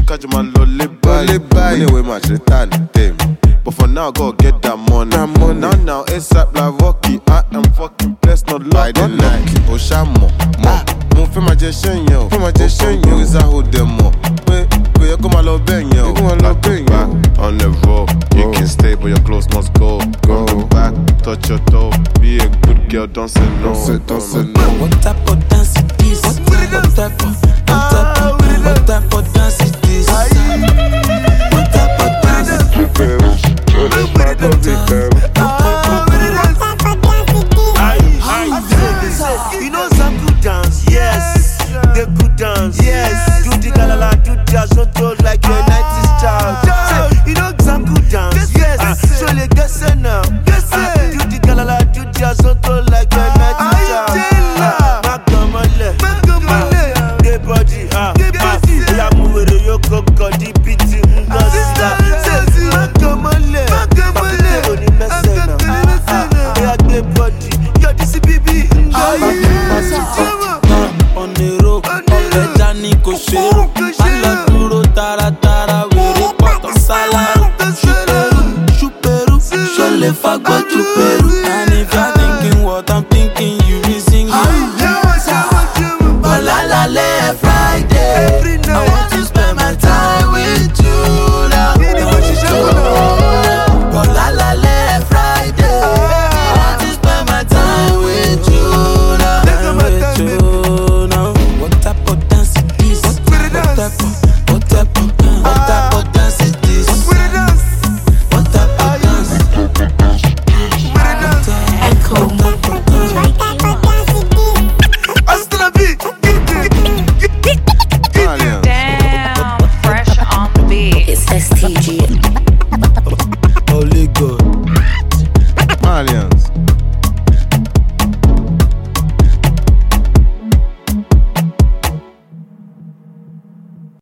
catch my lolly bye. Anyway, my return them. But for now, go get that money. Now, ASAP like Rocky. I am fucking blessed, not lucky. By the night, Oshamo, mo. Mo fe ma je shenyo. Is a hold them up.